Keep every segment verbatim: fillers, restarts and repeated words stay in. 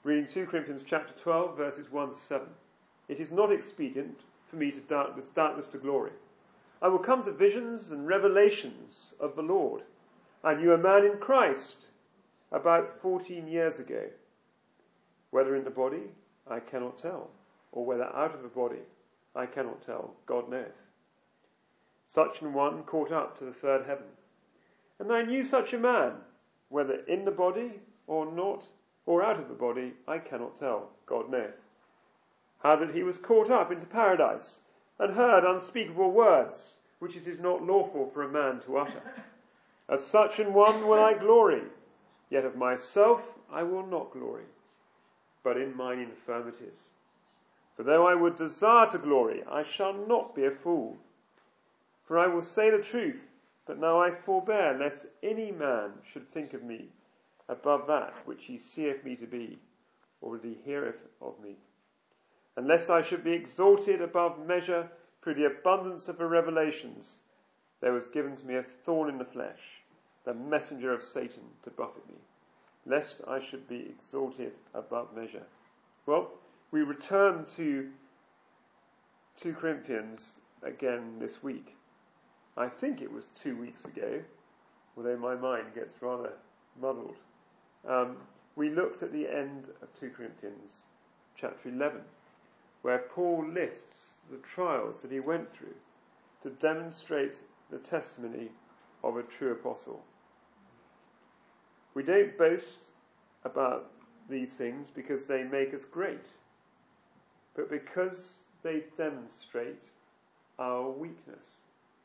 Reading two Corinthians chapter twelve, verses one to seven. It is not expedient for me to doubtless, doubtless to glory. I will come to visions and revelations of the Lord. I knew a man in Christ about fourteen years ago. Whether in the body, I cannot tell, or whether out of the body, I cannot tell. God knoweth. Such an one caught up to the third heaven. And I knew such a man, whether in the body or not, or out of the body, I cannot tell. God knoweth. How that he was caught up into paradise, and heard unspeakable words, which it is not lawful for a man to utter. Of such an one will I glory, yet of myself I will not glory, but in mine infirmities. For though I would desire to glory, I shall not be a fool. For I will say the truth, but now I forbear, lest any man should think of me above that which he seeth me to be, or that he heareth of me. And lest I should be exalted above measure through the abundance of the revelations, there was given to me a thorn in the flesh, the messenger of Satan to buffet me, lest I should be exalted above measure. Well, we return to two Corinthians again this week. I think it was two weeks ago, although my mind gets rather muddled. Um, we looked at the end of two Corinthians chapter eleven, where Paul lists the trials that he went through to demonstrate the testimony of a true apostle. We don't boast about these things because they make us great, but because they demonstrate our weakness.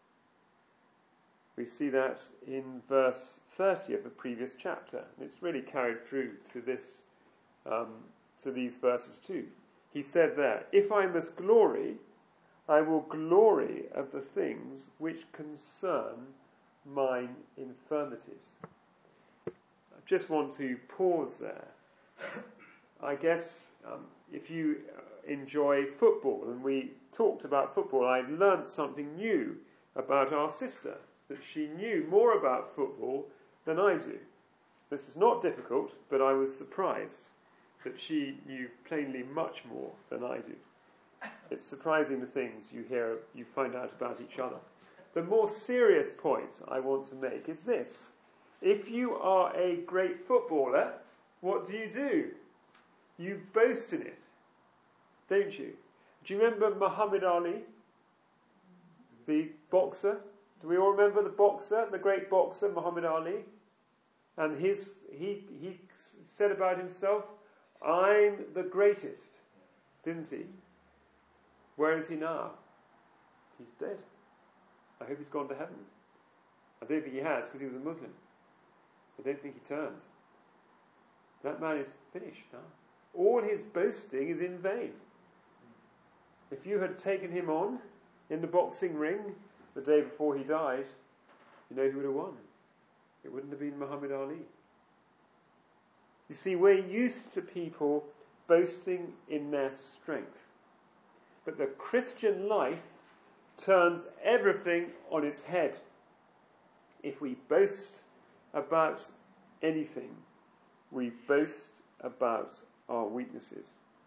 We see that in verse thirty of the previous chapter, and it's really carried through to this, um, to these verses too. He said there, "If I must glory, I will glory of the things which concern mine infirmities." I just want to pause there. I guess um, if you enjoy football, and we talked about football, I learnt something new about our sister, that she knew more about football than I do. This is not difficult, but I was surprised that she knew plainly much more than I do. It's surprising the things you hear, you find out about each other. The more serious point I want to make is this. If you are a great footballer, what do you do? You boast in it, don't you? Do you remember Muhammad Ali, the boxer? Do we all remember the boxer, the great boxer, Muhammad Ali? And his, he, he said about himself, "I'm the greatest," didn't he? Where is he now? He's dead. I hope he's gone to heaven. I don't think he has, because he was a Muslim. I don't think he turned. That man is finished now. All his boasting is in vain. If you had taken him on in the boxing ring the day before he died, you know who would have won? It wouldn't have been Muhammad Ali. You see, we're used to people boasting in their strength. But the Christian life turns everything on its head. If we boast about anything, we boast about our weaknesses.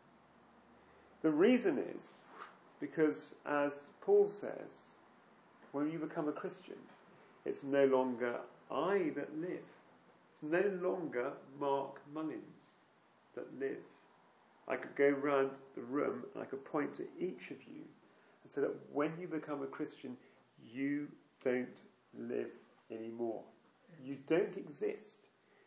The reason is because, as Paul says, when you become a Christian, it's no longer I that live. It's no longer Mark Mullins that lives. I could go round the room and I could point to each of you and say that when you become a Christian, you don't live anymore. You don't exist.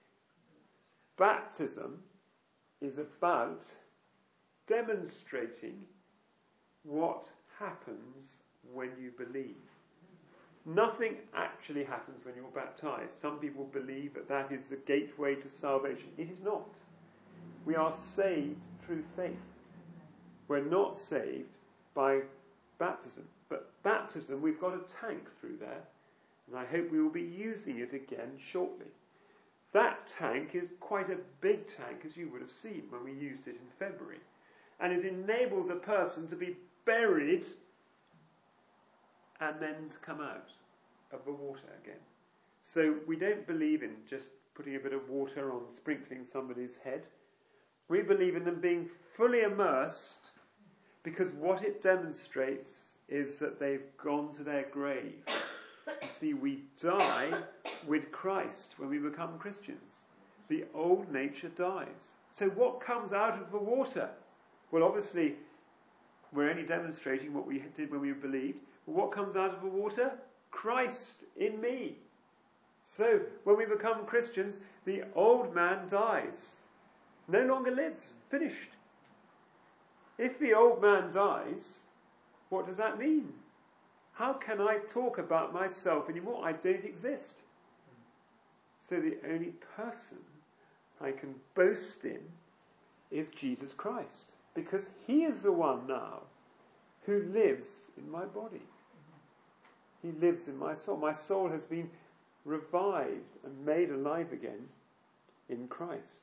Baptism is about demonstrating what happens when you believe. Nothing actually happens when you're baptized. Some people believe that that is the gateway to salvation. It is not. We are saved through faith. We're not saved by baptism. But baptism, we've got a tank through there, and I hope we will be using it again shortly. That tank is quite a big tank, as you would have seen when we used it in February. And it enables a person to be buried and then to come out of the water again. So we don't believe in just putting a bit of water on, sprinkling somebody's head. We believe in them being fully immersed because what it demonstrates is that they've gone to their grave. You see, we die with Christ when we become Christians. The old nature dies. So what comes out of the water? Well, obviously, we're only demonstrating what we did when we believed. But what comes out of the water? Christ in me. So, when we become Christians, the old man dies. No longer lives. Finished. If the old man dies, what does that mean? How can I talk about myself anymore? I don't exist. So the only person I can boast in is Jesus Christ, because he is the one now who lives in my body. He lives in my soul. My soul has been revived and made alive again in Christ.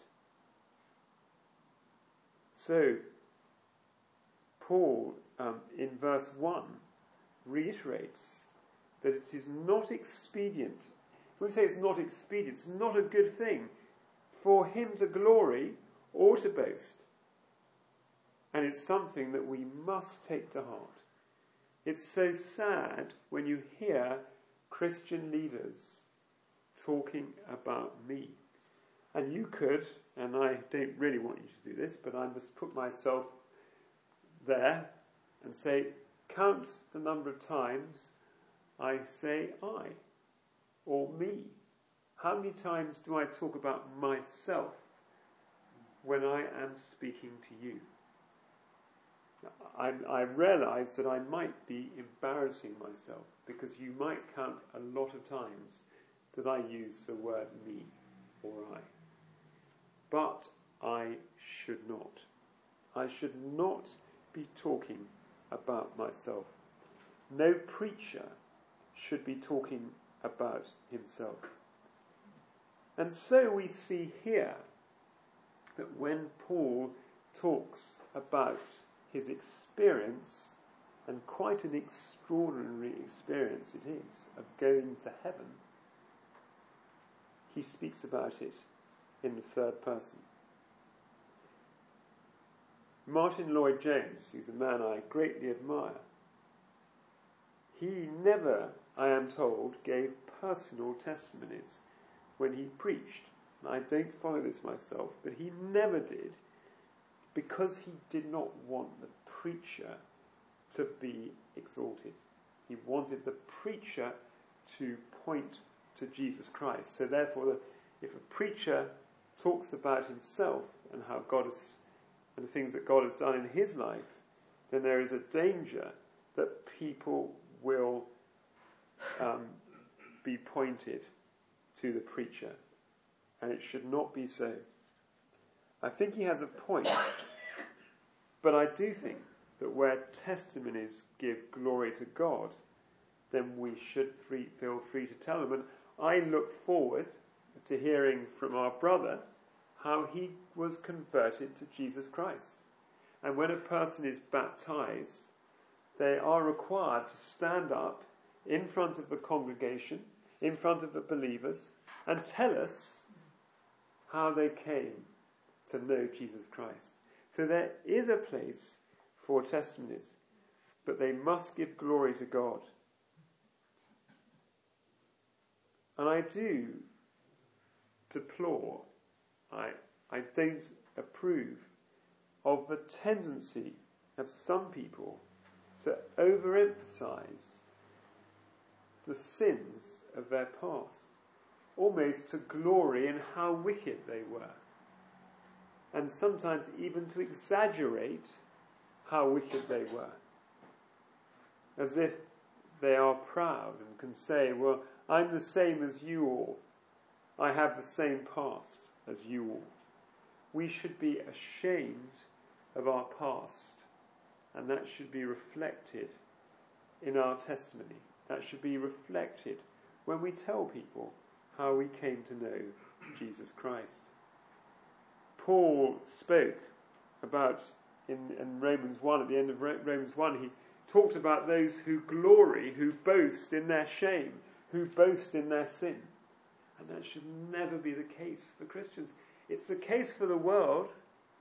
So, Paul, um, in verse one, reiterates that it is not expedient. When we say it's not expedient, it's not a good thing for him to glory or to boast. And it's something that we must take to heart. It's so sad when you hear Christian leaders talking about me. And you could, and I don't really want you to do this, but I must put myself there and say, count the number of times I say I or me. How many times do I talk about myself when I am speaking to you? I, I realise that I might be embarrassing myself because you might count a lot of times that I use the word me or I. But I should not. I should not be talking about myself. No preacher should be talking about himself. And so we see here that when Paul talks about his experience, and quite an extraordinary experience it is, of going to heaven, he speaks about it in the third person. Martin Lloyd-Jones, who's a man I greatly admire, he never, I am told, gave personal testimonies when he preached. I don't follow this myself, but he never did, because he did not want the preacher to be exalted. He wanted the preacher to point to Jesus Christ. So therefore, if a preacher talks about himself and how God has, and the things that God has done in his life, then there is a danger that people will um, be pointed to the preacher. And it should not be so. I think he has a point, but I do think that where testimonies give glory to God, then we should free, feel free to tell them. And I look forward to hearing from our brother how he was converted to Jesus Christ. And when a person is baptized, they are required to stand up in front of the congregation, in front of the believers, and tell us how they came to know Jesus Christ. So there is a place for testimonies, but they must give glory to God. And I do deplore, I, I don't approve of the tendency of some people to overemphasize the sins of their past, almost to glory in how wicked they were, and sometimes even to exaggerate how wicked they were, as if they are proud and can say, well, I'm the same as you all. I have the same past as you all. We should be ashamed of our past, and that should be reflected in our testimony. That should be reflected when we tell people how we came to know Jesus Christ. Paul spoke about, in, in Romans one, at the end of Romans one, he talked about those who glory, who boast in their shame, who boast in their sin. And that should never be the case for Christians. It's the case for the world,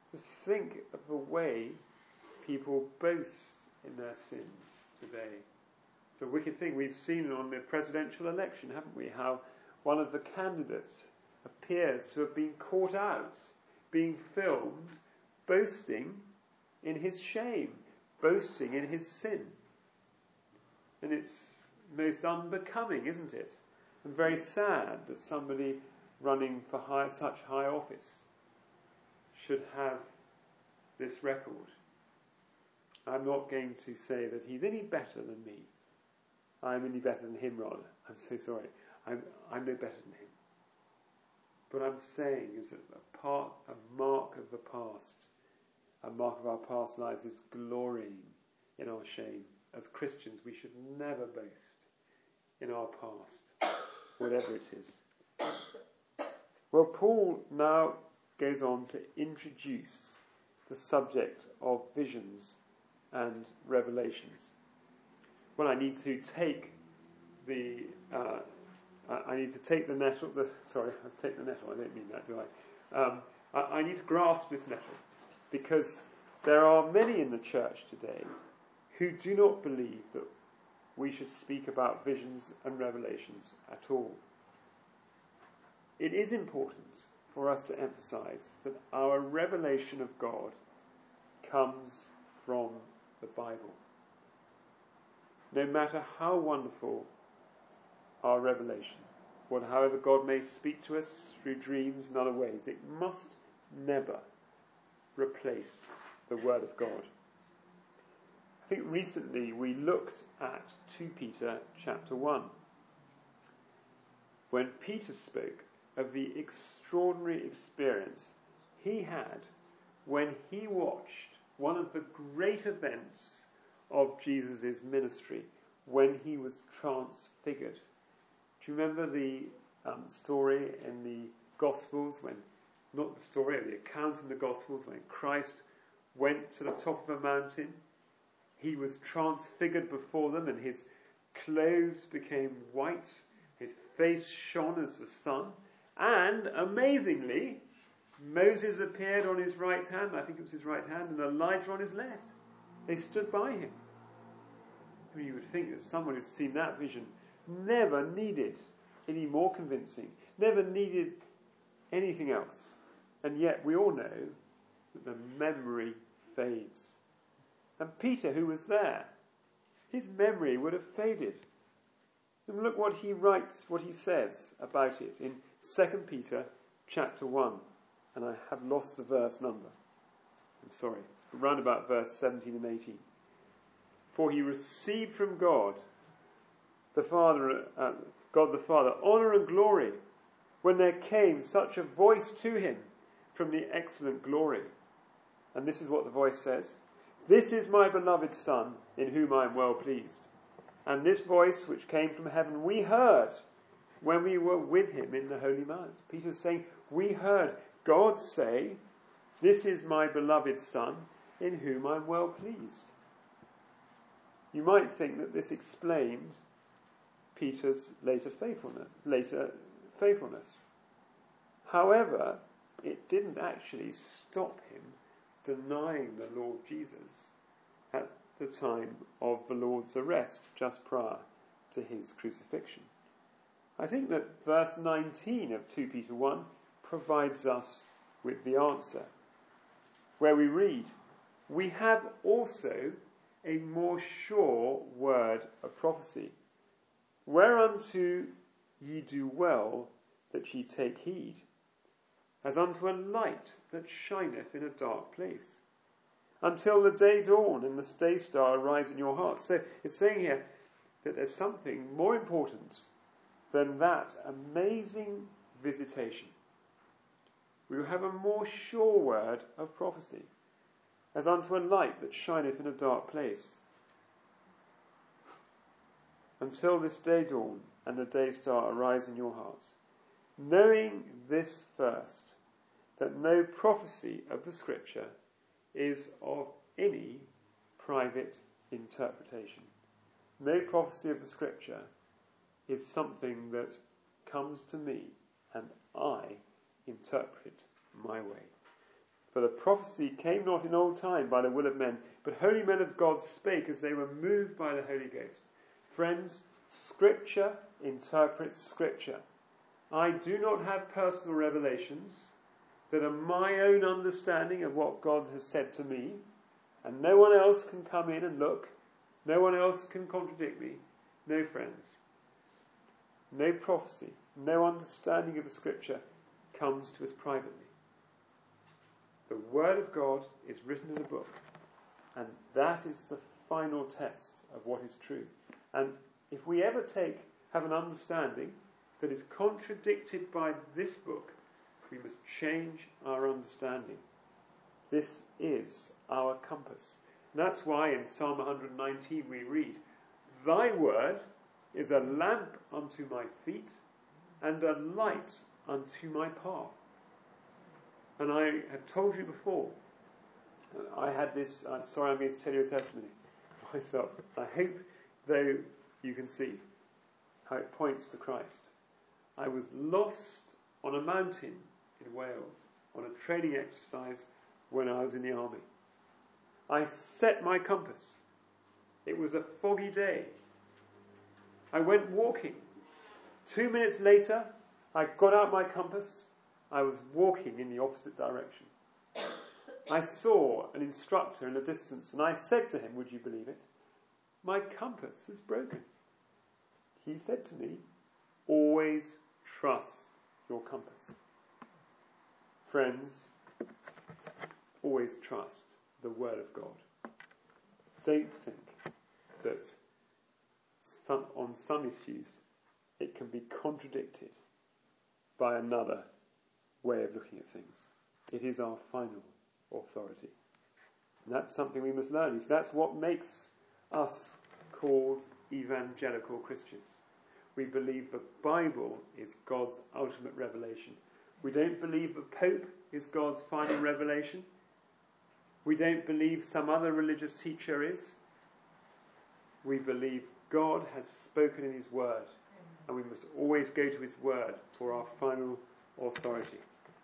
Just think of the way people boast in their sins today. It's a wicked thing. We've seen on the presidential election, haven't we, how one of the candidates appears to have been caught out, being filmed, boasting in his shame, boasting in his sin. And it's most unbecoming, isn't it? And very sad that somebody running for high, such high office should have this record. I'm not going to say that he's any better than me. I'm any better than him, rather. I'm so sorry. I'm, I'm no better than him. What I'm saying is that a part, a mark of the past, a mark of our past lives is glorying in our shame. As Christians, we should never boast in our past, whatever it is. Well, Paul now goes on to introduce the subject of visions and revelations. Well, I need to take the uh, I need to take the nettle. The, sorry, I take the nettle. I don't mean that, do I? Um, I? I need to grasp this nettle, because there are many in the church today who do not believe that we should speak about visions and revelations at all. It is important for us to emphasize that our revelation of God comes from the Bible. No matter how wonderful our revelation, what, however God may speak to us through dreams and other ways, it must never replace the Word of God. I think recently we looked at Second Peter chapter one, when Peter spoke of the extraordinary experience he had when he watched one of the great events of Jesus' ministry, when he was transfigured. Do you remember the um, story in the Gospels, when, not the story, the account in the Gospels, when Christ went to the top of a mountain? He was transfigured before them, and his clothes became white, his face shone as the sun, and amazingly, Moses appeared on his right hand, I think it was his right hand, and Elijah on his left. They stood by him. I mean, you would think that someone who's seen that vision never needed any more convincing, never needed anything else. And yet we all know that the memory fades. And Peter, who was there, his memory would have faded. And look what he writes, what he says about it in Second Peter chapter one. And I have lost the verse number. I'm sorry. Around about verse seventeen and eighteen. For he received from God, the Father, uh, God the Father, honour and glory, when there came such a voice to him from the excellent glory. And this is what the voice says: "This is my beloved Son, in whom I am well pleased." And this voice which came from heaven we heard when we were with him in the Holy Mount. Peter's saying, we heard God say, "This is my beloved Son, in whom I am well pleased." You might think that this explained Peter's later faithfulness, later faithfulness. However, it didn't actually stop him denying the Lord Jesus at the time of the Lord's arrest, just prior to his crucifixion. I think that verse nineteen of Second Peter one provides us with the answer, where we read, "We have also a more sure word of prophecy, whereunto ye do well that ye take heed, as unto a light that shineth in a dark place, until the day dawn and the day star arise in your hearts." So it's saying here that there's something more important than that amazing visitation. We will have a more sure word of prophecy, as unto a light that shineth in a dark place, until this day dawn and the day star arise in your hearts. Knowing this first, that no prophecy of the Scripture is of any private interpretation. No prophecy of the Scripture is something that comes to me and I interpret my way. For the prophecy came not in old time by the will of men, but holy men of God spake as they were moved by the Holy Ghost. Friends, Scripture interprets Scripture. I do not have personal revelations that are my own understanding of what God has said to me, and no one else can come in and look. No one else can contradict me. No, friends. No prophecy, no understanding of the Scripture comes to us privately. The Word of God is written in a book, and that is the final test of what is true. And if we ever take, have an understanding that is contradicted by this book, we must change our understanding. This is our compass. And that's why in Psalm one nineteen we read, Thy word is a lamp unto my feet and a light unto my path. And I have told you before, I had this, I'm sorry I'm going to tell you a testimony myself. I hope, though, you can see how it points to Christ. I was lost on a mountain in Wales on a training exercise when I was in the army. I set my compass. It was a foggy day. I went walking. Two minutes later, I got out my compass. I was walking in the opposite direction. I saw an instructor in the distance, and I said to him, would you believe it? My compass is broken. He said to me, always trust your compass. Friends, always trust the Word of God. Don't think that some, on some issues it can be contradicted by another way of looking at things. It is our final authority. And that's something we must learn. So that's what makes us called evangelical Christians. We believe the Bible is God's ultimate revelation. We don't believe the Pope is God's final revelation. We don't believe some other religious teacher is. We believe God has spoken in his word, and we must always go to his word for our final authority.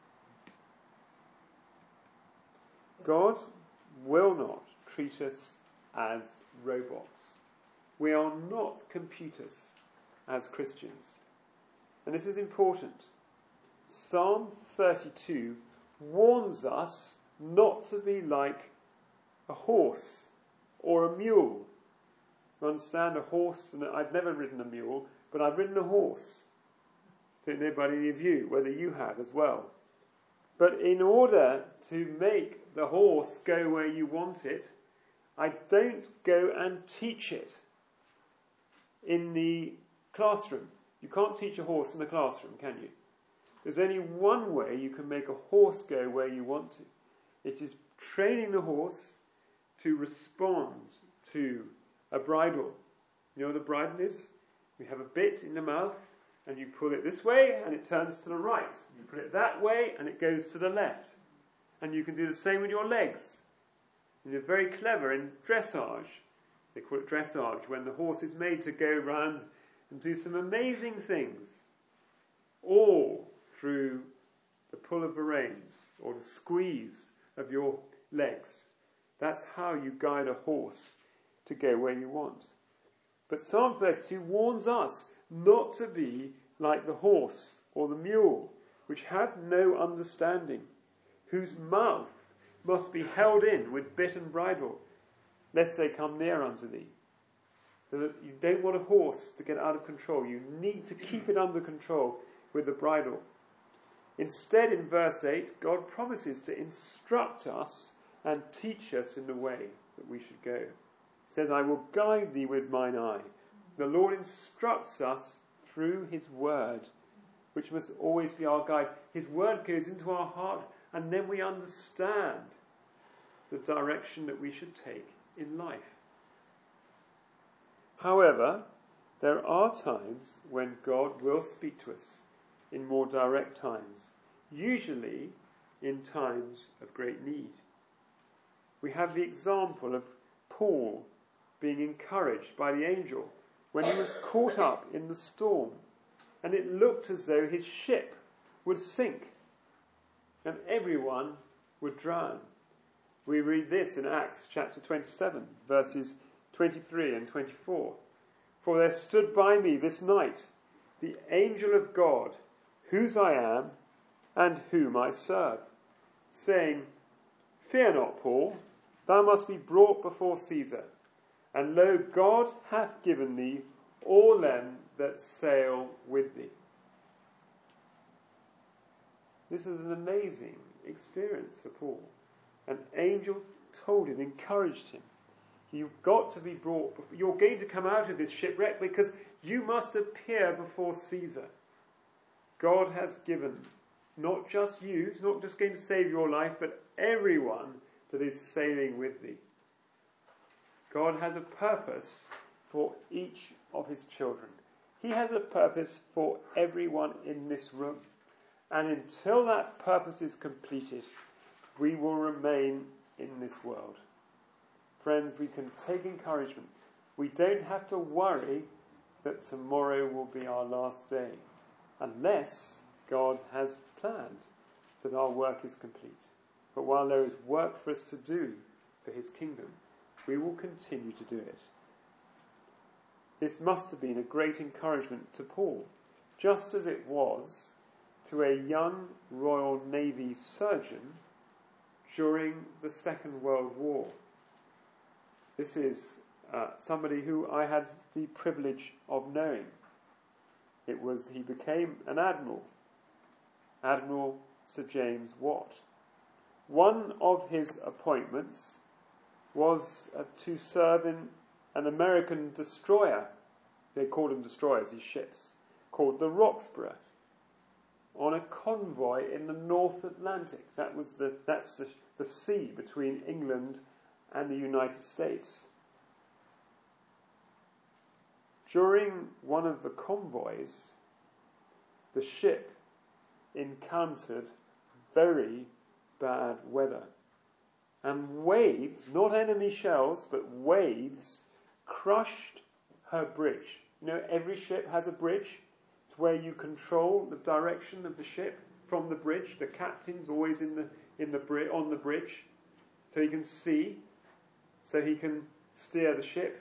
God will not treat us as robots. We are not computers as Christians. And this is important. Psalm thirty-two warns us not to be like a horse or a mule. You understand, a horse, and I've never ridden a mule, but I've ridden a horse. I don't know about any of you, whether you have as well. But in order to make the horse go where you want it, I don't go and teach it in the classroom. You can't teach a horse in the classroom, can you? There's only one way you can make a horse go where you want to. It is training the horse to respond to a bridle. You know what a bridle is? You have a bit in the mouth, and you pull it this way, and it turns to the right. You put it that way, and it goes to the left. And you can do the same with your legs. And you're very clever in dressage. They call it dressage, when the horse is made to go round and do some amazing things, all through the pull of the reins, or the squeeze of your legs. That's how you guide a horse to go where you want. But Psalm thirty-two warns us not to be like the horse or the mule, which have no understanding, whose mouth must be held in with bit and bridle, lest they come near unto thee. So that you don't want a horse to get out of control. You need to keep it under control with the bridle. Instead, in verse eight, God promises to instruct us and teach us in the way that we should go. He says, I will guide thee with mine eye. The Lord instructs us through his word, which must always be our guide. His word goes into our heart, and then we understand the direction that we should take in life. However, there are times when God will speak to us in more direct times, usually in times of great need. We have the example of Paul being encouraged by the angel when he was caught up in the storm, and it looked as though his ship would sink, and everyone would drown. We read this in Acts chapter twenty-seven, verses twenty-three and twenty-four. For there stood by me this night the angel of God, whose I am and whom I serve, saying, Fear not, Paul, thou must be brought before Caesar. And lo, God hath given thee all them that sail with thee. This is an amazing experience for Paul. An angel told him, encouraged him. You've got to be brought, you're going to come out of this shipwreck because you must appear before Caesar. God has given not just you, it's not just going to save your life, but everyone that is sailing with thee. God has a purpose for each of his children. He has a purpose for everyone in this room. And until that purpose is completed, we will remain in this world. Friends, we can take encouragement. We don't have to worry that tomorrow will be our last day, unless God has planned that our work is complete. But while there is work for us to do for his kingdom, we will continue to do it. This must have been a great encouragement to Paul, just as it was to a young Royal Navy surgeon during the Second World War. This is uh, somebody who I had the privilege of knowing. It was, he became an admiral, Admiral Sir James Watt. One of his appointments was uh, to serve in an American destroyer, they called them destroyers, these ships, called the Roxburgh, on a convoy in the North Atlantic. That was the, that's the, the sea between England and the United States. During one of the convoys, the ship encountered very bad weather. And waves, not enemy shells, but waves, crushed her bridge. You know, every ship has a bridge. It's where you control the direction of the ship from the bridge. The captain's always in the in the bri- on the bridge, so he can see, so he can steer the ship.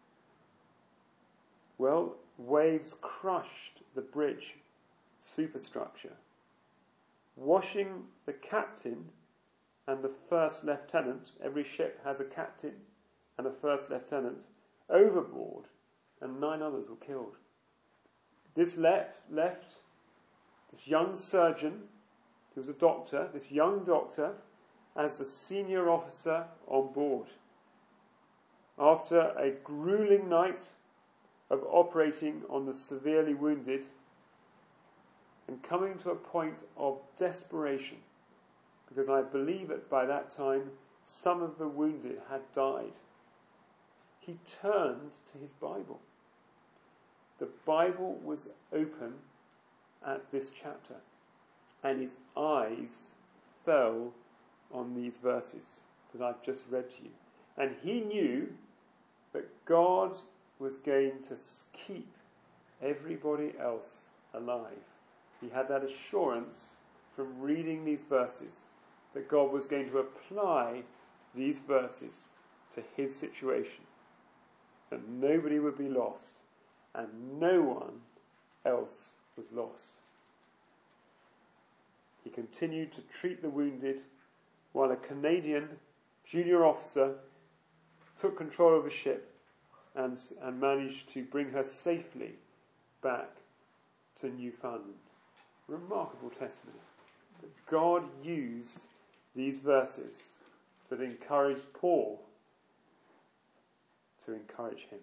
Well, waves crushed the bridge superstructure, washing the captain and the first lieutenant, every ship has a captain and a first lieutenant, overboard, and nine others were killed. This left, left this young surgeon, who was a doctor, this young doctor, as the senior officer on board. After a grueling night of operating on the severely wounded and coming to a point of desperation, because I believe that by that time some of the wounded had died, he turned to his Bible. The Bible was open at this chapter, and his eyes fell on these verses that I've just read to you. And he knew that God was going to keep everybody else alive. He had that assurance from reading these verses that God was going to apply these verses to his situation, that nobody would be lost and no one else was lost. He continued to treat the wounded while a Canadian junior officer took control of the ship and, and managed to bring her safely back to Newfoundland. Remarkable testimony that God used these verses that encouraged Paul to encourage him.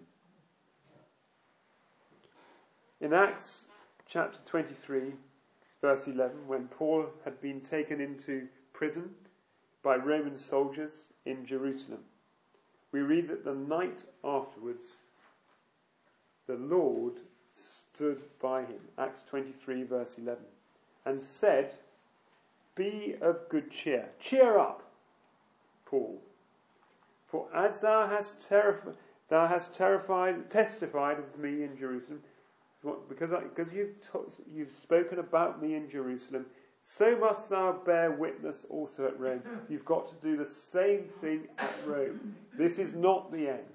In Acts chapter twenty-three, verse eleven, when Paul had been taken into prison by Roman soldiers in Jerusalem, we read that the night afterwards the Lord stood by him, Acts twenty-three, verse eleven, and said, "Be of good cheer." Cheer up, Paul. "For as thou hast terrified, thou hast terrified, testified of me in Jerusalem, because, I, because you've, t- you've spoken about me in Jerusalem, So must thou bear witness also at Rome. You've got to do the same thing at Rome. This is not the end.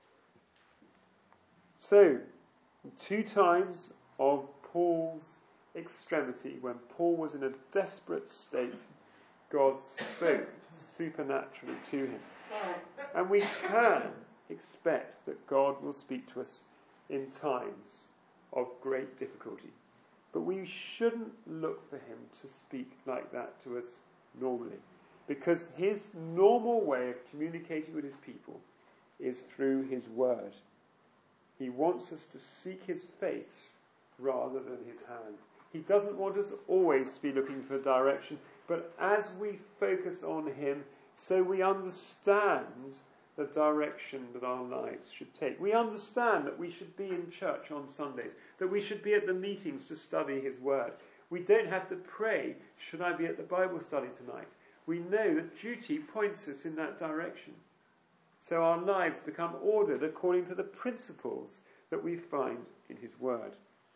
So, two times of Paul's extremity, when Paul was in a desperate state, God spoke supernaturally to him. And we can expect that God will speak to us in times of great difficulty. But we shouldn't look for him to speak like that to us normally, because his normal way of communicating with his people is through his word. He wants us to seek his face rather than his hand. He doesn't want us always to be looking for direction, but as we focus on him, so we understand the direction that our lives should take. We understand that we should be in church on Sundays, that we should be at the meetings to study his word. We don't have to pray, should I be at the Bible study tonight? We know that duty points us in that direction. So our lives become ordered according to the principles that we find in his word.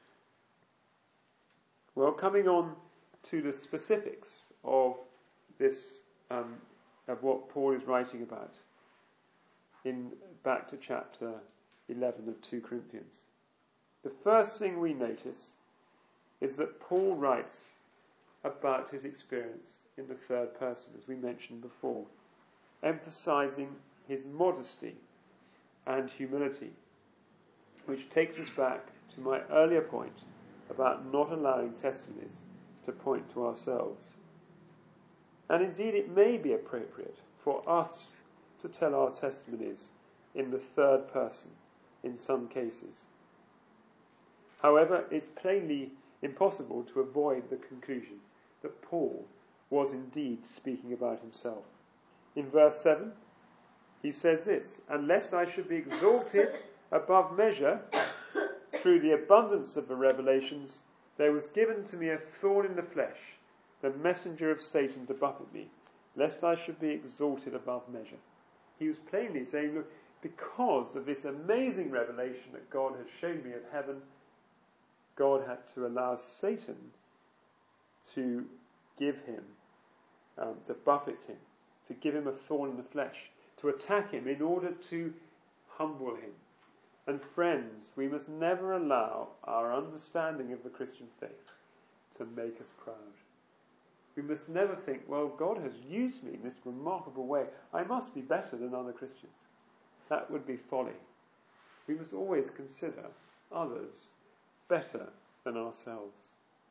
Well, coming on to the specifics of this, um, of what Paul is writing about, in back to chapter eleven of Second Corinthians. The first thing we notice is that Paul writes about his experience in the third person, as we mentioned before, emphasizing his modesty and humility, which takes us back to my earlier point about not allowing testimonies to point to ourselves. And indeed it may be appropriate for us to tell our testimonies in the third person in some cases. However, it's plainly impossible to avoid the conclusion that Paul was indeed speaking about himself. In verse seven, he says this, "And lest I should be exalted above measure through the abundance of the revelations, there was given to me a thorn in the flesh, the messenger of Satan to buffet me, lest I should be exalted above measure." He was plainly saying, look, because of this amazing revelation that God has shown me of heaven, God had to allow Satan to give him, um, to buffet him, to give him a thorn in the flesh, to attack him in order to humble him. And friends, we must never allow our understanding of the Christian faith to make us proud. We must never think, well, God has used me in this remarkable way. I must be better than other Christians. That would be folly. We must always consider others better than ourselves.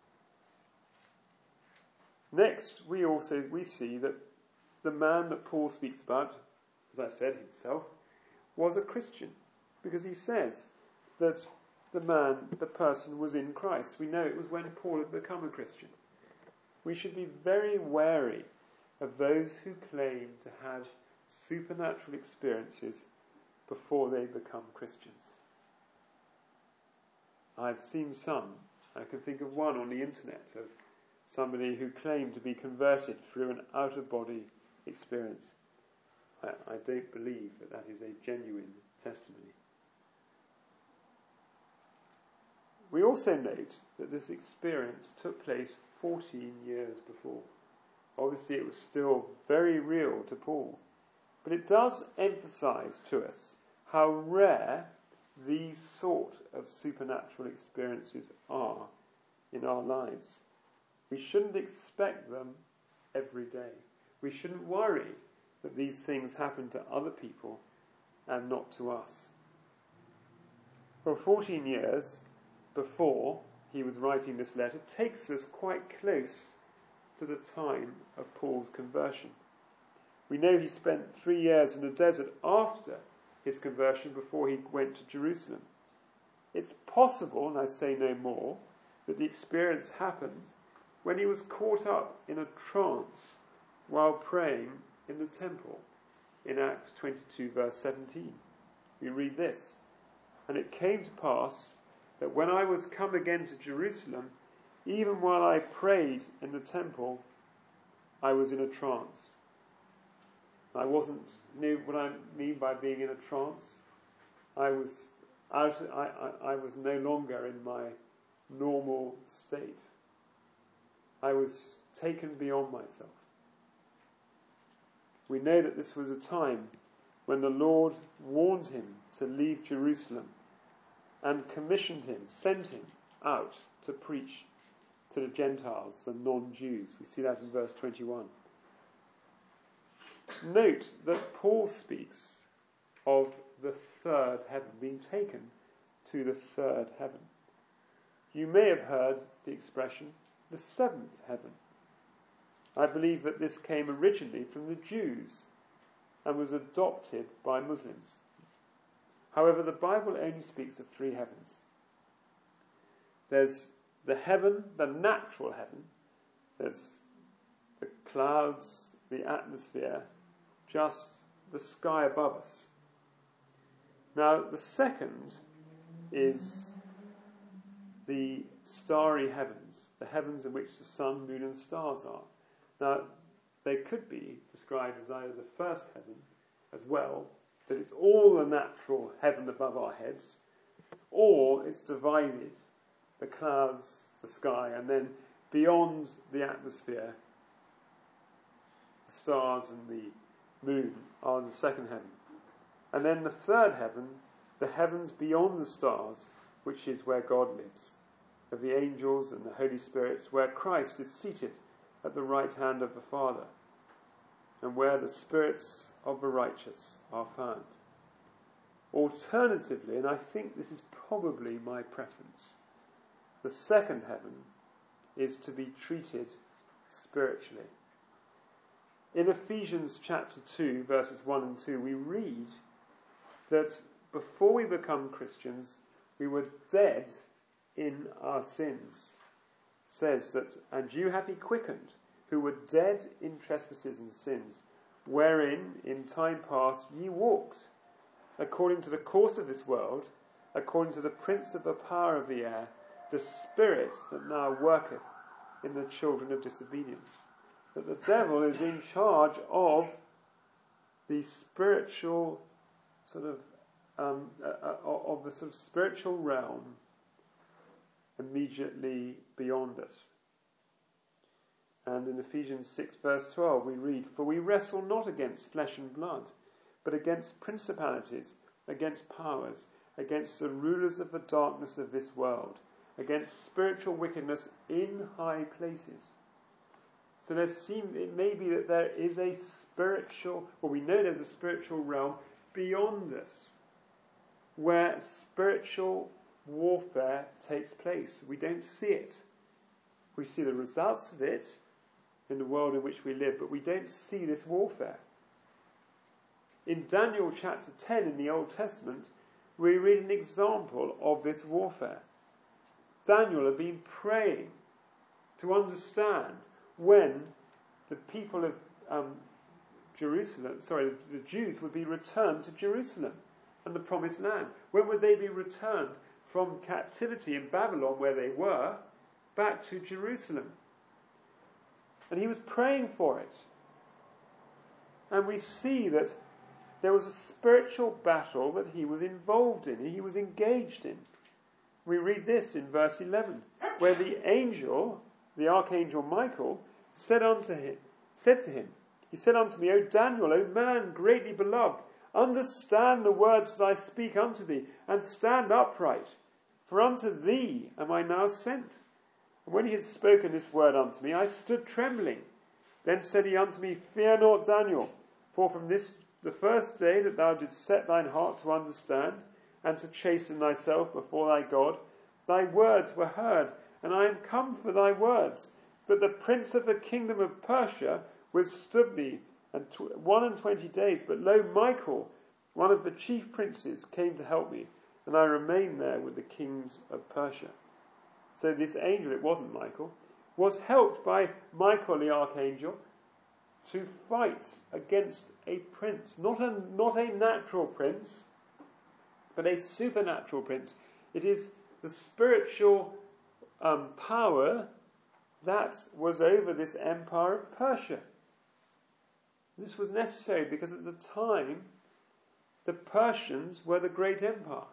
Next, we also we see that the man that Paul speaks about, as I said himself, was a Christian, because he says that the man, the person was in Christ. We know it was when Paul had become a Christian. We should be very wary of those who claim to have supernatural experiences before they become Christians. I've seen some. I can think of one on the internet of somebody who claimed to be converted through an out-of-body experience. I, I don't believe that that is a genuine testimony. We also note that this experience took place fourteen years before. Obviously it was still very real to Paul. But it does emphasize to us how rare these sort of supernatural experiences are in our lives. We shouldn't expect them every day. We shouldn't worry that these things happen to other people and not to us. Well, fourteen years before he was writing this letter takes us quite close to the time of Paul's conversion. We know he spent three years in the desert after his conversion before he went to Jerusalem. It's possible, and I say no more, that the experience happened when he was caught up in a trance while praying in the temple in Acts twenty-two verse seventeen. We read this, "And it came to pass that when I was come again to Jerusalem, even while I prayed in the temple, I was in a trance." I wasn't, knew what I mean by being in a trance. I was out, I, I, I was no longer in my normal state. I was taken beyond myself. We know that this was a time when the Lord warned him to leave Jerusalem and commissioned him, sent him out to preach to the Gentiles, the non-Jews. We see that in verse twenty-one. Note that Paul speaks of the third heaven, being taken to the third heaven. You may have heard the expression, the seventh heaven. I believe that this came originally from the Jews and was adopted by Muslims. However, the Bible only speaks of three heavens. There's the heaven, the natural heaven. There's the clouds, the atmosphere, just the sky above us. Now, the second is the starry heavens, the heavens in which the sun, moon and stars are. Now, they could be described as either the first heaven as well, that it's all the natural heaven above our heads, or it's divided, the clouds, the sky, and then beyond the atmosphere, the stars and the moon are the second heaven. And then the third heaven, the heavens beyond the stars, which is where God lives, of the angels and the Holy Spirits, where Christ is seated at the right hand of the Father, and where the spirits of the righteous are found. Alternatively, and I think this is probably my preference, the second heaven is to be treated spiritually. In Ephesians chapter two, verses one and two, we read that before we become Christians, we were dead in our sins. It says that, and you have he quickened, who were dead in trespasses and sins, wherein in time past ye walked, according to the course of this world, according to the prince of the power of the air, the spirit that now worketh in the children of disobedience. That the devil is in charge of the spiritual sort of um, uh, uh, of the sort of spiritual realm immediately beyond us. And in Ephesians six verse twelve we read, for we wrestle not against flesh and blood, but against principalities, against powers, against the rulers of the darkness of this world, against spiritual wickedness in high places. So there seem, it may be that there is a spiritual, well we know there's a spiritual realm beyond us, where spiritual warfare takes place. We don't see it. We see the results of it in the world in which we live, but we don't see this warfare. In Daniel chapter ten in the Old Testament, we read an example of this warfare. Daniel had been praying to understand when the people of um, Jerusalem, sorry, the Jews would be returned to Jerusalem and the promised land. When would they be returned from captivity in Babylon, where they were, back to Jerusalem? And he was praying for it. And we see that there was a spiritual battle that he was involved in, he was engaged in. We read this in verse eleven, where the angel, the archangel Michael, said unto him, said to him, he said unto me, O Daniel, O man greatly beloved, understand the words that I speak unto thee, and stand upright, for unto thee am I now sent. And when he had spoken this word unto me, I stood trembling. Then said he unto me, fear not, Daniel, for from this the first day that thou didst set thine heart to understand, and to chasten thyself before thy God, thy words were heard, and I am come for thy words. But the prince of the kingdom of Persia withstood me and tw- one and twenty days. But lo, Michael, one of the chief princes, came to help me, and I remained there with the kings of Persia. So this angel, it wasn't Michael, was helped by Michael the archangel to fight against a prince. Not a, not a natural prince, but a supernatural prince. It is the spiritual um, power that was over this empire of Persia. This was necessary because at the time the Persians were the great empire.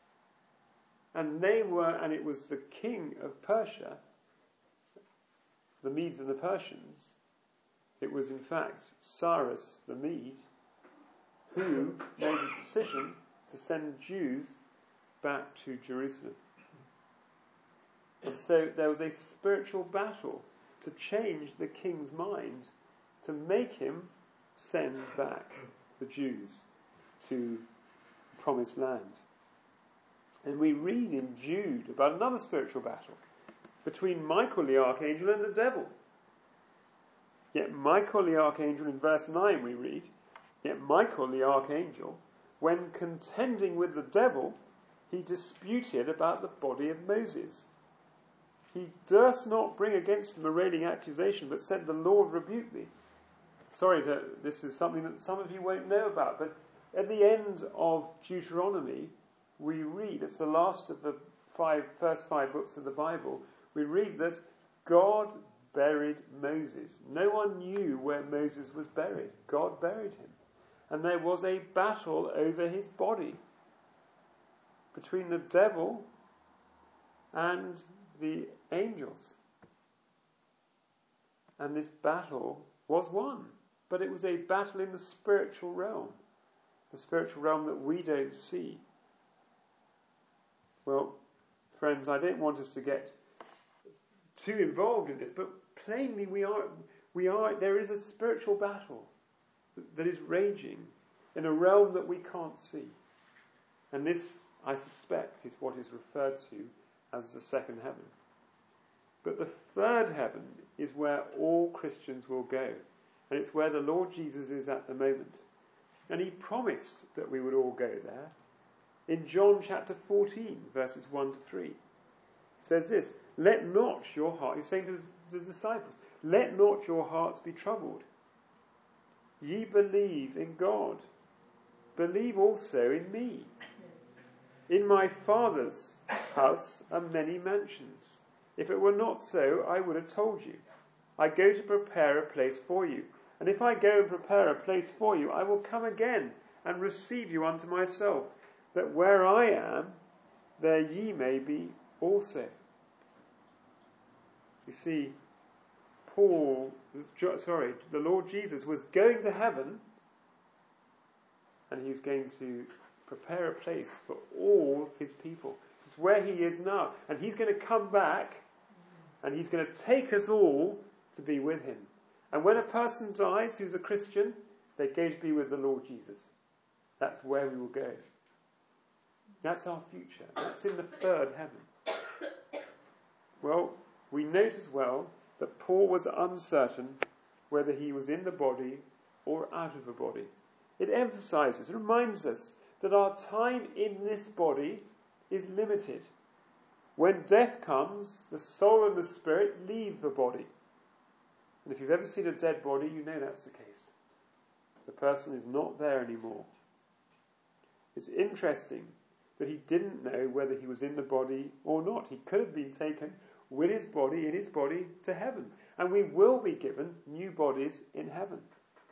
And they were, and it was the king of Persia the Medes and the Persians, it was in fact Cyrus the Mede who made a decision to send Jews back to Jerusalem. And so there was a spiritual battle to change the king's mind, to make him send back the Jews to the promised land. And we read in Jude about another spiritual battle between Michael the archangel and the devil. Yet Michael the archangel, in verse nine we read, yet Michael the archangel, when contending with the devil, he disputed about the body of Moses. He durst not bring against him a railing accusation, but said, the Lord rebuke thee. Sorry, to, this is something that some of you won't know about, but at the end of Deuteronomy, we read, it's the last of the five, first five books of the Bible, we read that God buried Moses. No one knew where Moses was buried. God buried him. And there was a battle over his body between the devil and the angels. And this battle was won. But it was a battle in the spiritual realm. The spiritual realm that we don't see. Well, friends, I don't want us to get too involved in this, but plainly we are, we are, there is a spiritual battle that is raging in a realm that we can't see. And this, I suspect, is what is referred to as the second heaven. But the third heaven is where all Christians will go. And it's where the Lord Jesus is at the moment. And he promised that we would all go there. In John chapter fourteen, verses one to three, it says this, let not your heart, he's saying to the disciples, let not your hearts be troubled. Ye believe in God. Believe also in me. In my Father's house are many mansions. If it were not so, I would have told you. I go to prepare a place for you. And if I go and prepare a place for you, I will come again and receive you unto myself, that where I am, there ye may be also. You see, Paul, sorry, the Lord Jesus was going to heaven, and he was going to prepare a place for all his people. It's where he is now. And he's going to come back, and he's going to take us all to be with him. And when a person dies who's a Christian, they go to be with the Lord Jesus. That's where we will go. That's our future. That's in the third heaven. Well, we note as well that Paul was uncertain whether he was in the body or out of the body. It emphasizes, it reminds us that our time in this body is limited. When death comes, the soul and the spirit leave the body. And if you've ever seen a dead body, you know that's the case. The person is not there anymore. It's interesting that he didn't know whether he was in the body or not. He could have been taken with his body, in his body, to heaven. And we will be given new bodies in heaven.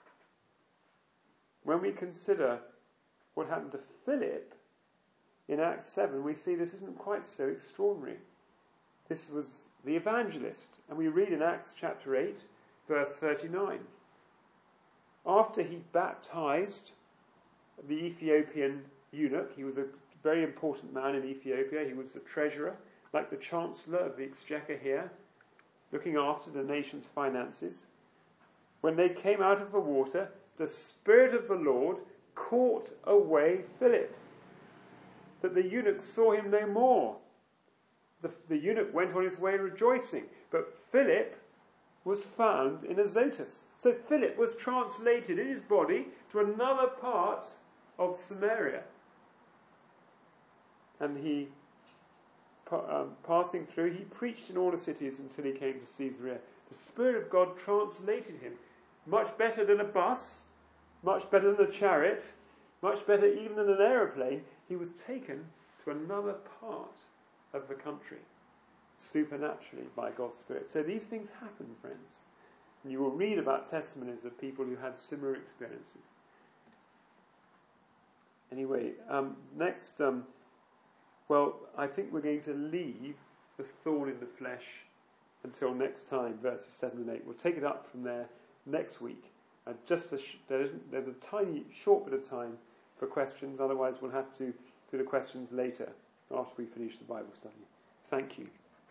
When we consider what happened to Philip in Acts seven, we see this isn't quite so extraordinary. This was the evangelist. And we read in Acts chapter eight, verse thirty-nine. After he baptized the Ethiopian eunuch, he was a very important man in Ethiopia. He was the treasurer, like the chancellor of the exchequer here, looking after the nation's finances. When they came out of the water, the Spirit of the Lord caught away Philip, that the eunuch saw him no more. The, the eunuch went on his way rejoicing, but Philip was found in Azotus. So Philip was translated in his body to another part of Samaria. And he, um, passing through, he preached in all the cities until he came to Caesarea. The Spirit of God translated him. Much better than a bus, much better than a chariot, much better even than an aeroplane. He was taken to another part of the country, supernaturally by God's Spirit. So these things happen, friends. And you will read about testimonies of people who had similar experiences. Anyway, um, next, um, well, I think we're going to leave the thorn in the flesh until next time, verses seven and eight. We'll take it up from there next week. And just a sh- there isn't, there's a tiny, short bit of time for questions. Otherwise, we'll have to do the questions later after we finish the Bible study. Thank you.